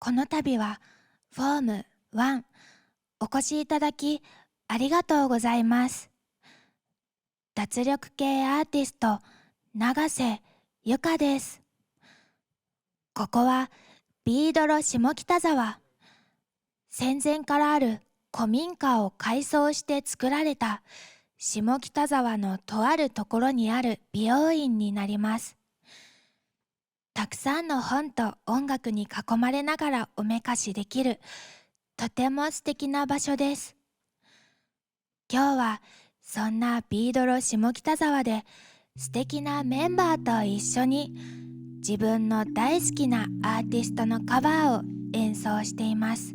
この度はフォーム1お越しいただきありがとうございます。脱力系アーティスト永瀬由香です。ここはビードロ下北沢。戦前からある古民家を改装して作られた下北沢のとあるところにある美容院になります。たくさんの本と音楽に囲まれながらおめかしできるとても素敵な場所です。今日はそんなビードロ下北沢で素敵なメンバーと一緒に自分の大好きなアーティストのカバーを演奏しています。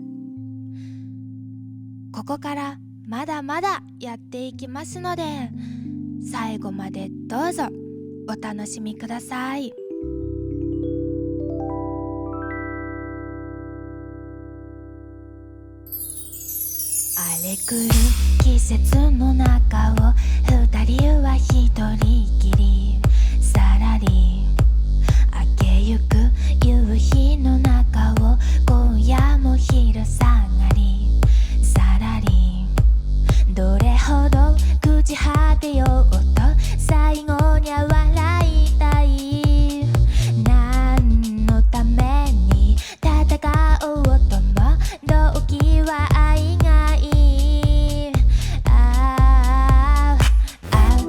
ここからまだまだやっていきますので、最後までどうぞお楽しみください。荒れくる季節の中を二人は一人きり、さらり明けゆく夕日の中を今夜も昼下がり、さらりどれほど朽ち果てようと最後には笑いたい。何のために戦おうとも動機は愛がいい。ああ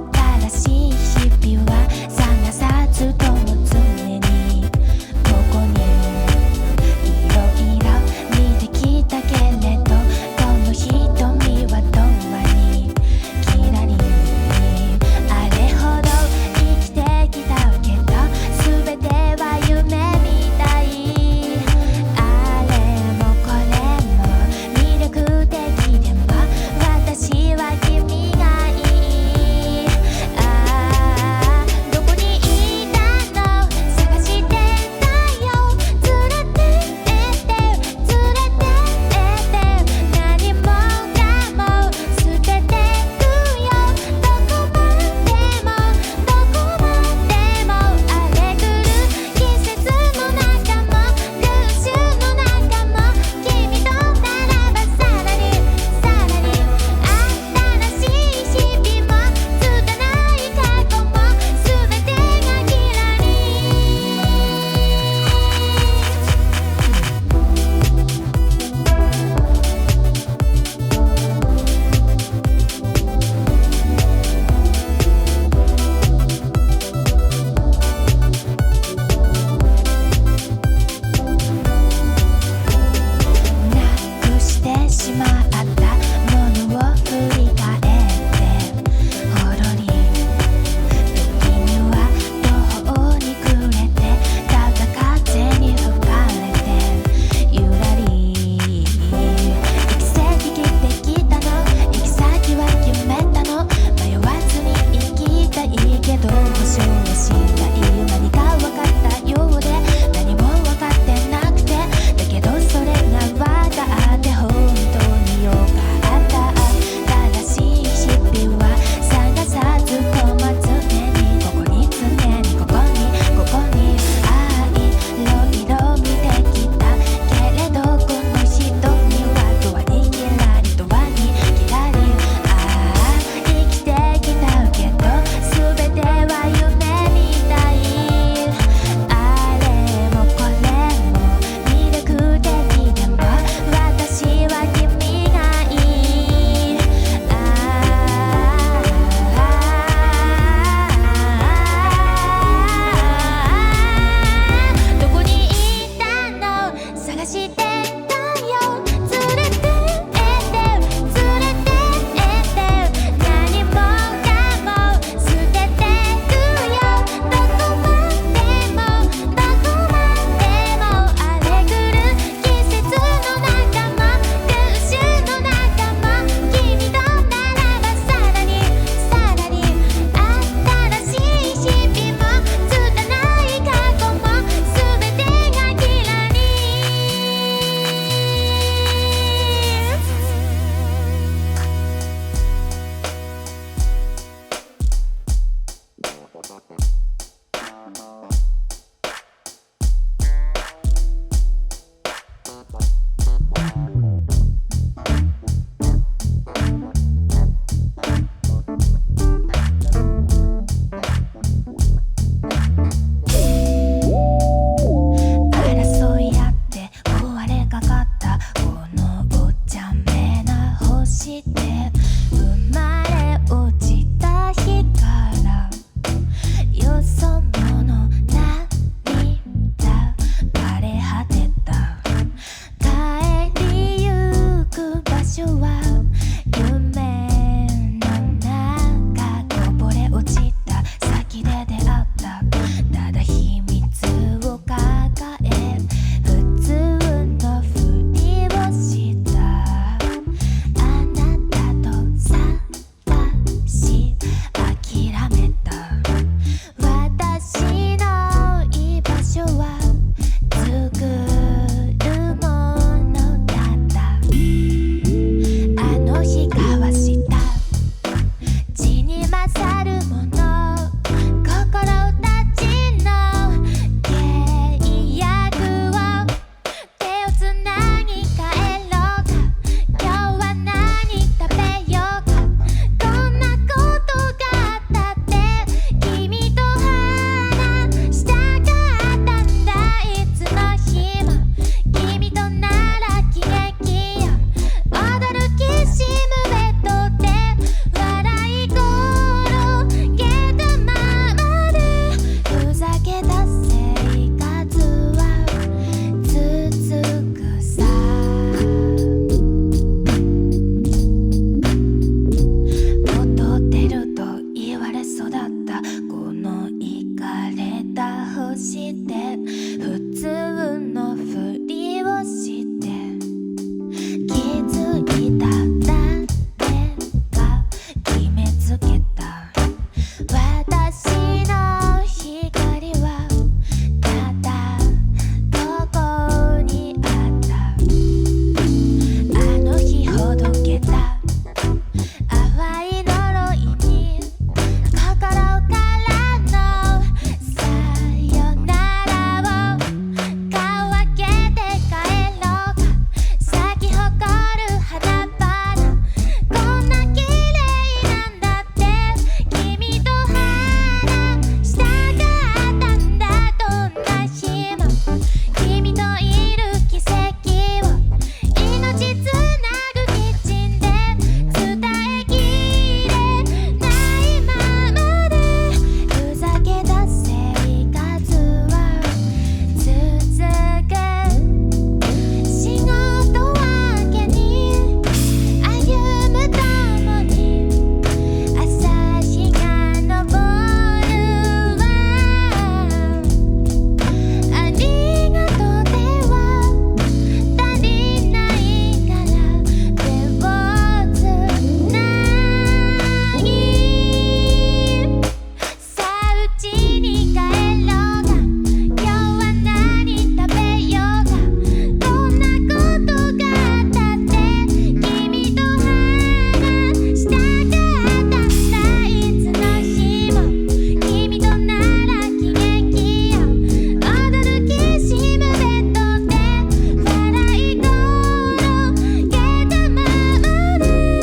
して普通のふりをして気づいた誰が決めつけた私の光はただどこにあったあの日ほどけた淡い呪いに心からのさよならを顔開けて帰ろうか咲き誇る花々こんな綺麗なんだって君と話したかったんだどんな日も君といる奇跡を命つなぐキッチンで伝えきれないままでふざけた生活は続く仕事明けに歩むともに朝日が昇るわありがとうでは足りないから手をつないさあうちに帰ろうか今日は何食べようかどんなことがあったって君と話したかったんだいつの日も君となら喜劇よ踊るきしむベッドで笑い転げたままで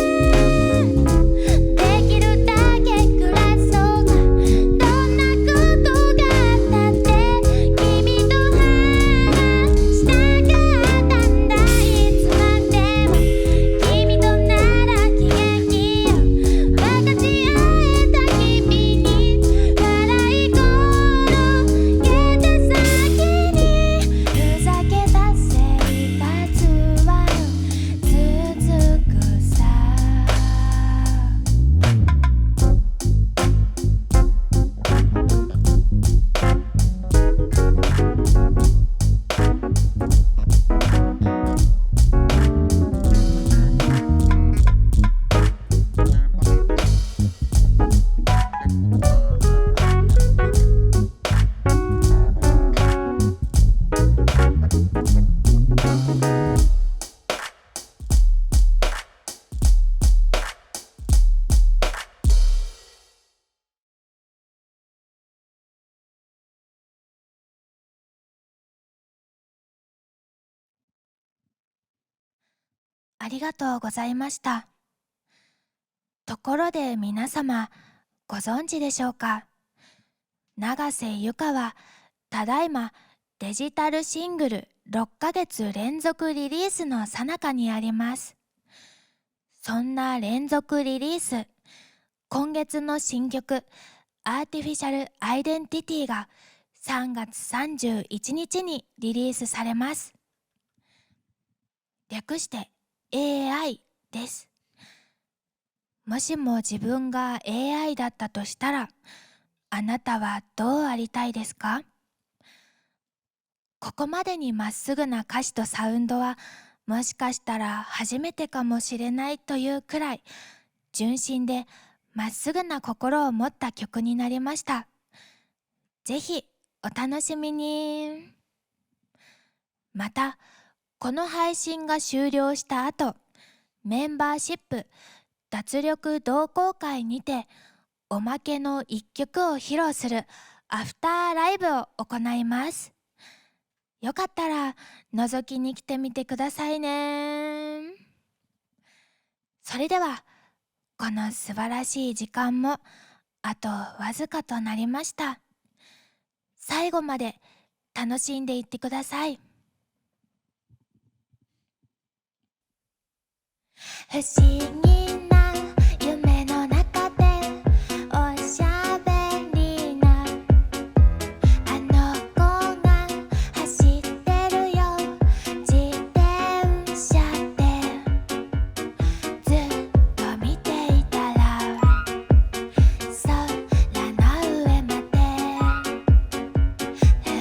できるだけ暮らそうかどんなことがあったって君と話したかったんだいつまでも君となら喜劇よ分かち合えた日々に笑い転げた先にふざけた生活は続くさありがとうございました。ところで皆様、ご存知でしょうか？永瀬由香は、ただいまデジタルシングル6ヶ月連続リリースの最中にあります。そんな連続リリース、今月の新曲、アーティフィシャルアイデンティティが3月31日にリリースされます。略してAI です。もしも自分が AI だったとしたら、あなたはどうありたいですか？ここまでにまっすぐな歌詞とサウンドは、もしかしたら初めてかもしれないというくらい、純真でまっすぐな心を持った曲になりました。ぜひお楽しみに。また、この配信が終了した後、メンバーシップ脱力同好会にておまけの一曲を披露するアフターライブを行います。よかったら覗きに来てみてくださいね。それではこの素晴らしい時間もあとわずかとなりました。最後まで楽しんでいってください。不思議な夢の中でおしゃべりなあの子が走ってるよ自転車でずっと見ていたら空の上まで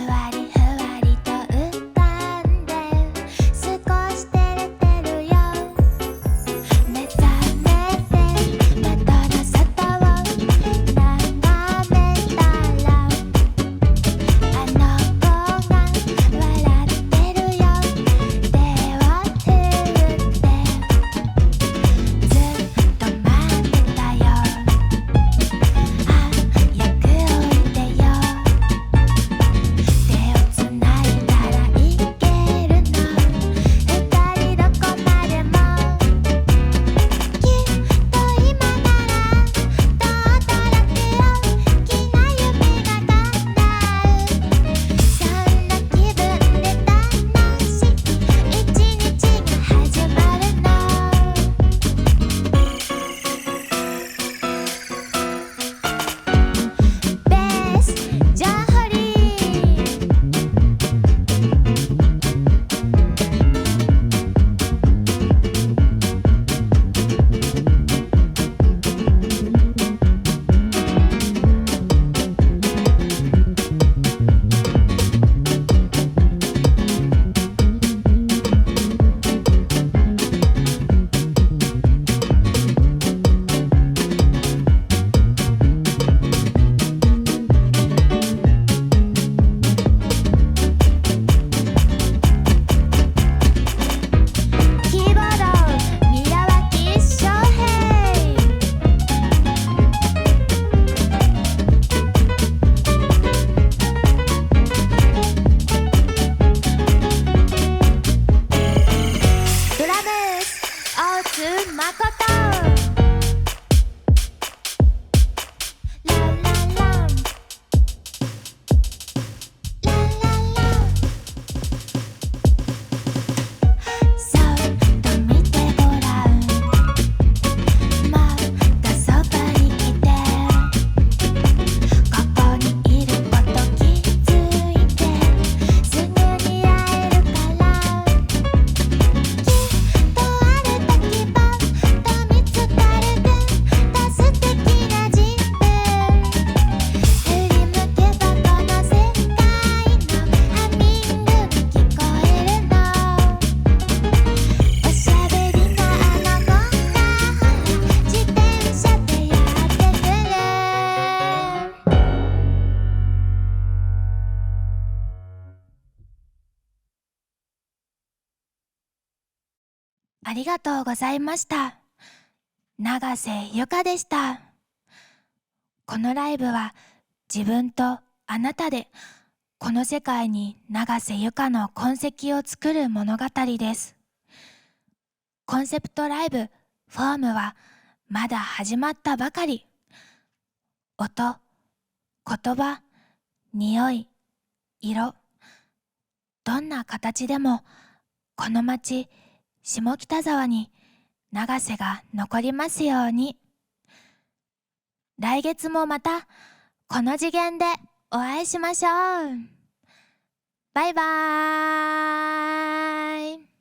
りがとうございました。永瀬由香でした。このライブは自分とあなたでこの世界に永瀬由香の痕跡を作る物語です。コンセプトライブフォームはまだ始まったばかり。音、言葉、匂い、色、どんな形でもこの町下北沢に永瀬が残りますように。来月もまたこの次元でお会いしましょう。バイバーイ。